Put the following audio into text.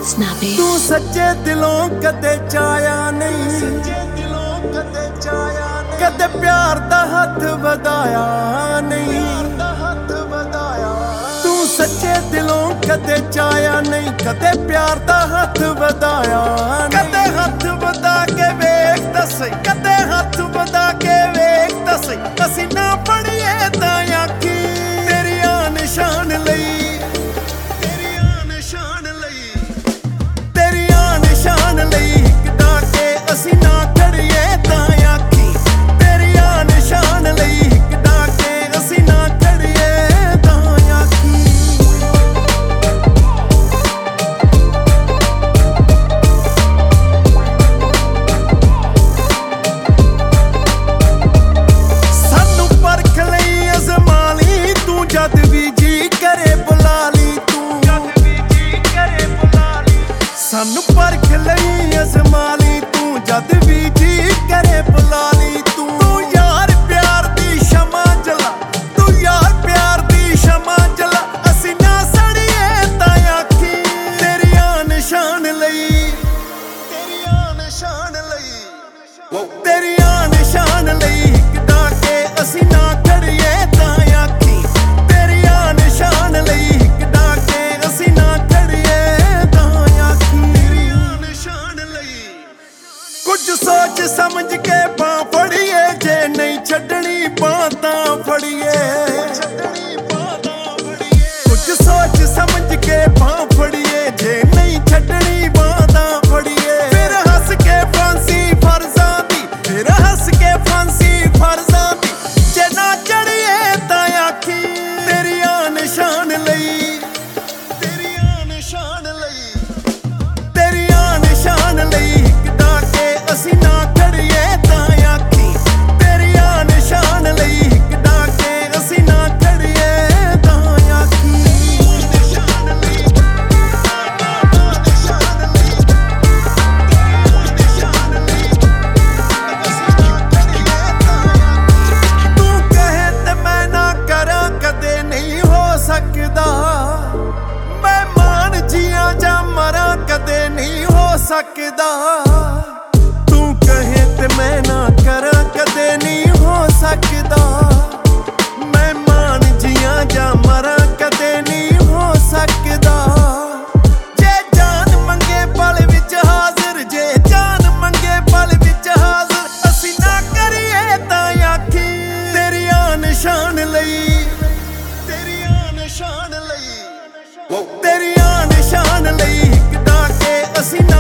Snappy तू सच्चे दिलों कदे चाया नहीं, कदे प्यार दा हथ वधाया नहीं। तू सच्चे दिलों कदे चाया नहीं, कदे प्यार दा हथ वधाया। कदे हथ वधा के वेख दस, कदे हथ वधा के वेख दस, असी ना पढ़िए तां आखी तेरियां निशान लई, शान लई हिकदा के असी ना खड़िए तां आखी तेरियां निशान लई हिकदा के असी ना खड़िए तां आखी। सानू परख लई अज़मा ली तू, जद भी जी करे बुला ली तू, सानू परख लई अज़मा ली तू, जद भी जी करे बुला ली तू। तू यार प्यार दी शमा जला, तू यार प्यार दी शमा जला, असी ना सड़िए तां आखी तेरियां निशान लई, तेरियां निशान लई, तेरियां निशान लई हिकदा के असी ना खड़िए तां आखी तेरियां निशान लई हिकदा के असी ना खड़िए तां आखी। कुछ सोच समझ के बां फड़िए, जे नहीं छड्डनी बां तां फड़िए। कुछ सोच समझ के बां फड़िए, जे नहीं छड्डनी बां तां फड़िए। फिर हंस के फांसी फर्जां दी, फिर हंस के फांसी फर्जां दी, जे ना चढ़िए तां आखी तेरियां निशान लई, तेरियां निशान लई, तेरियां निशान लई हिकदा के असी ना खड़िए तां आखी तेरियां निशान लई हिकदा के असी ना खड़िए तां आखी। तू कहे ते मैं ना करा कदे नहीं हो सकदा, मैं मान जिया जा मरा कदे नहीं हो सकदा। तू कहे ते मैं ना करा कदे नहीं हो सकदा, मैं मान जिया जा मरा कदे नहीं हो सकदा। जे जान मंगे पल विच हाज़िर, जे जान मंगे पल विच हाज़िर, असी ना करिए तां आखी तेरियां निशान लई, तेरियां निशान लई, तेरियां निशान लई हिकदा के असी ना